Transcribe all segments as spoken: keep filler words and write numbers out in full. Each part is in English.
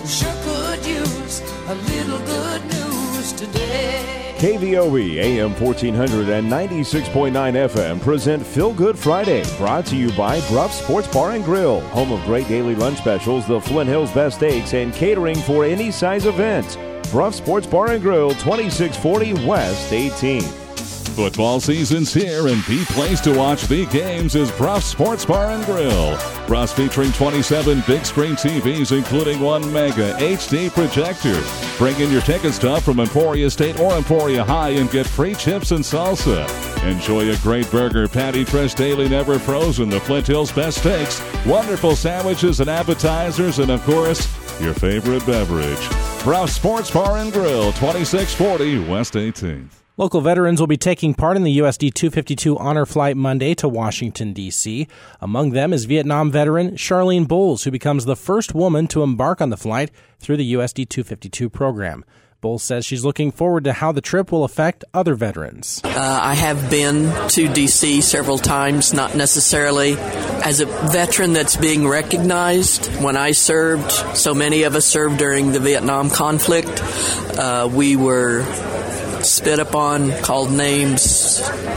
Sure could use a little good news today. K V O E A M fourteen hundred and ninety-six point nine F M present Feel Good Friday, brought to you by Bruff Sports Bar and Grill, home of great daily lunch specials, the Flint Hills Best Steaks, and catering for any size event. Bruff Sports Bar and Grill, twenty-six forty West eighteenth. Football season's here, and the place to watch the games is Bruff Sports Bar and Grill. Bruff's featuring twenty-seven big screen T Vs, including one mega H D projector. Bring in your ticket stub from Emporia State or Emporia High and get free chips and salsa. Enjoy a great burger, patty fresh daily, never frozen, the Flint Hills Best Steaks, wonderful sandwiches and appetizers, and of course, your favorite beverage. Bruff Sports Bar and Grill, twenty-six forty West eighteenth. Local veterans will be taking part in the U S D two fifty-two Honor Flight Monday to Washington, D C Among them is Vietnam veteran Charlene Bowles, who becomes the first woman to embark on the flight through the U S D two fifty-two program. Bowles says she's looking forward to how the trip will affect other veterans. Uh, I have been to D C several times, not necessarily as a veteran that's being recognized. When I served, so many of us served during the Vietnam conflict. Uh, we were spit upon, called names.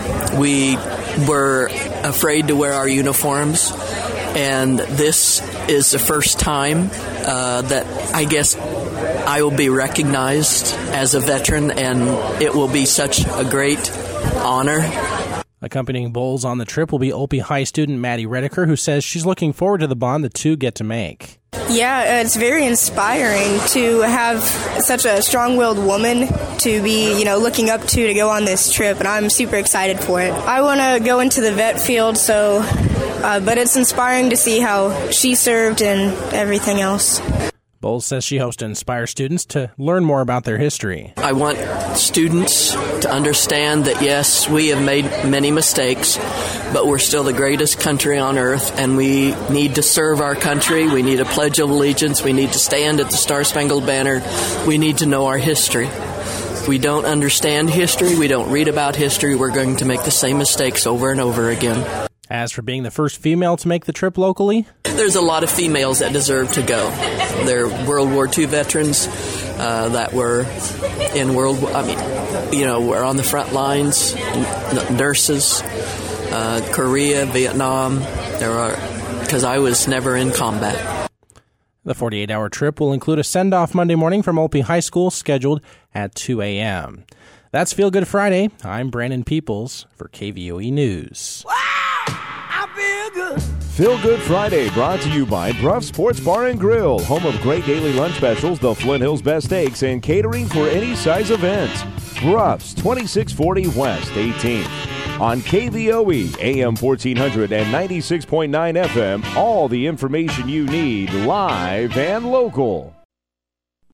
We were afraid to wear our uniforms. And this is the first time uh, that I guess I will be recognized as a veteran, and it will be such a great honor. Accompanying Bowles on the trip will be Opie High student Maddie Redeker, who says she's looking forward to the bond the two get to make. Yeah, it's very inspiring to have such a strong-willed woman to be, you know, looking up to to go on this trip, and I'm super excited for it. I want to go into the vet field, so, uh, but it's inspiring to see how she served and everything else. Bowles says she hopes to inspire students to learn more about their history. I want students to understand that, yes, we have made many mistakes, but we're still the greatest country on earth, and we need to serve our country. We need a Pledge of Allegiance. We need to stand at the Star-Spangled Banner. We need to know our history. If we don't understand history, we don't read about history, we're going to make the same mistakes over and over again. As for being the first female to make the trip locally, there's a lot of females that deserve to go. They're World War Two veterans uh, that were in World War, I mean, you know, were on the front lines, n- nurses, uh, Korea, Vietnam. There are, because I was never in combat. The forty-eight hour trip will include a send-off Monday morning from Opie High School scheduled at two a.m. That's Feel Good Friday. I'm Brandon Peoples for K V O E News. Feel Good Friday, brought to you by Bruff Sports Bar and Grill, home of great daily lunch specials, the Flint Hills Best Steaks, and catering for any size event. Bruff's, twenty-six forty West eighteenth. On K V O E, A M fourteen hundred and ninety-six point nine F M, all the information you need, live and local.